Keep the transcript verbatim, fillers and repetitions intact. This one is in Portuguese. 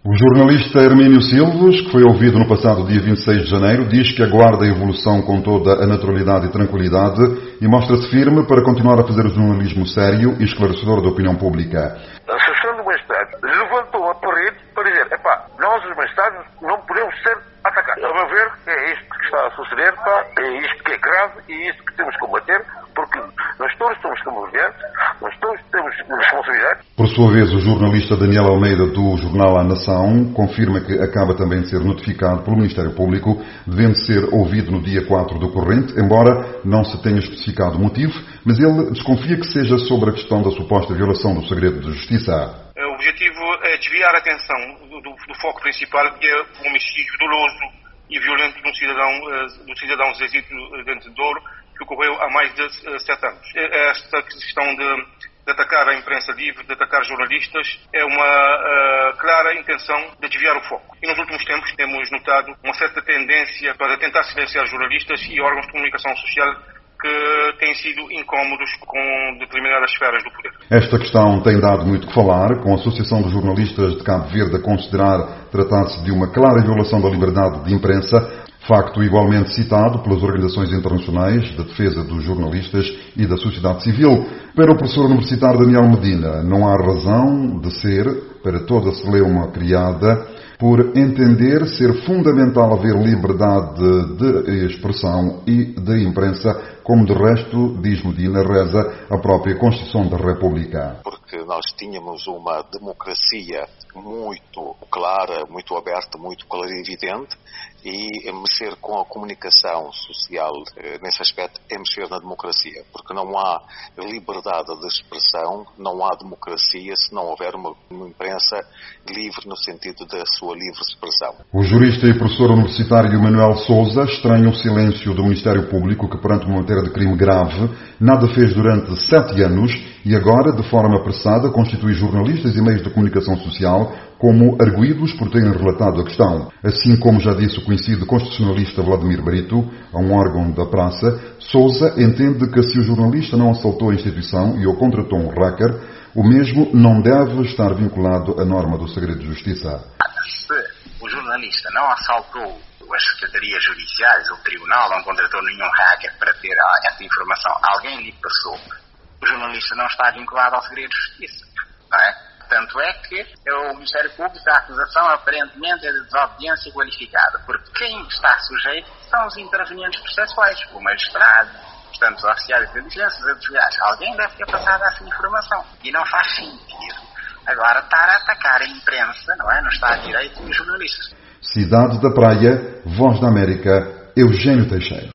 O jornalista Hermínio Silves, que foi ouvido no passado dia vinte e seis de janeiro, diz que aguarda a evolução com toda a naturalidade e tranquilidade e mostra-se firme para continuar a fazer o jornalismo sério e esclarecedor da opinião pública. A Associação do Magistrado levantou a parede para dizer, epá, nós os magistrados não podemos ser atacados. A meu ver, é isto que está a suceder, pá, é isto que é grave e é isto que temos que combater, porque nós todos somos convergentes, nós todos temos responsabilidade. Por sua vez, o jornalista Daniel Almeida, do jornal A Nação, confirma que acaba também de ser notificado pelo Ministério Público, devendo ser ouvido no dia quatro do corrente, embora não se tenha especificado o motivo, mas ele desconfia que seja sobre a questão da suposta violação do segredo de justiça. O objetivo é desviar a atenção do, do, do foco principal, que é o homicídio doloso e violento de um cidadão, do cidadão Zezito Dente de Ouro, que ocorreu há mais de sete anos. Esta questão de, de atacar a imprensa livre, de atacar jornalistas, é uma uh, clara intenção de desviar o foco. E nos últimos tempos temos notado uma certa tendência para tentar silenciar jornalistas e órgãos de comunicação social que têm sido incómodos com determinadas esferas do poder. Esta questão tem dado muito que falar, com a Associação de Jornalistas de Cabo Verde a considerar tratar-se de uma clara violação da liberdade de imprensa, facto igualmente citado pelas organizações internacionais de defesa dos jornalistas e da sociedade civil. Para o professor universitário Daniel Medina, não há razão de ser, para toda a celeuma criada, por entender ser fundamental haver liberdade de expressão e de imprensa, como de resto, diz Medina, reza a própria Constituição da República. Porque nós tínhamos uma democracia muito clara, muito aberta, muito clarividente, e mexer com a comunicação social nesse aspecto é mexer na democracia, porque não há liberdade de expressão, não há democracia se não houver uma, uma imprensa livre no sentido da sua livre expressão. O jurista e professor universitário Manuel Sousa estranha o silêncio do Ministério Público, que perante uma matéria de crime grave nada fez durante sete anos e agora, de forma apressada, constitui jornalistas e meios de comunicação social como arguidos por terem relatado a questão. Assim como já disse o conhecido constitucionalista Vladimir Brito, a um órgão da praça, Sousa entende que se o jornalista não assaltou a instituição e ou contratou um hacker, o mesmo não deve estar vinculado à norma do segredo de justiça. Se o jornalista não assaltou as secretarias judiciais, o tribunal, não contratou nenhum hacker para ter essa informação, alguém lhe passou, o jornalista não está vinculado ao segredo de justiça, não é? Tanto é que o Ministério Público, a acusação aparentemente é de desobediência qualificada, porque quem está sujeito são os intervenientes processuais, o magistrado, portanto, os oficiais de inteligência, os advogados. Alguém deve ter passado essa informação e não faz sentido agora estar a atacar a imprensa, não é? No Estado de Direito e os jornalistas. Cidade da Praia, Voz da América, Eugênio Teixeira.